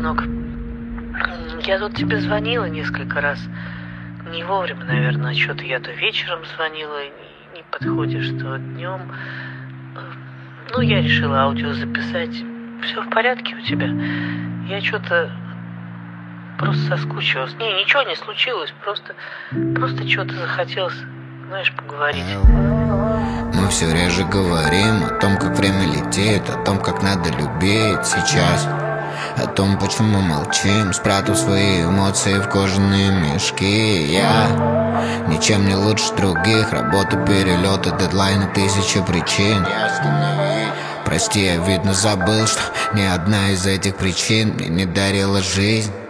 сынок. Я тут тебе звонила несколько раз. Не вовремя, наверное, что-то я то вечером звонила, не подходишь, то днем. Ну, я решила аудио записать. Все в порядке у тебя? Я что-то просто соскучилась. Не, ничего не случилось, просто что-то захотелось, знаешь, поговорить. Мы все реже говорим о том, как время летит, о том, как надо любить сейчас, о том, почему молчим, спрятав свои эмоции в кожаные мешки. Я ничем не лучше других, работа, перелеты, дедлайны, тысячи причин. Прости, я, видно, забыл, что ни одна из этих причин мне не дарила жизнь.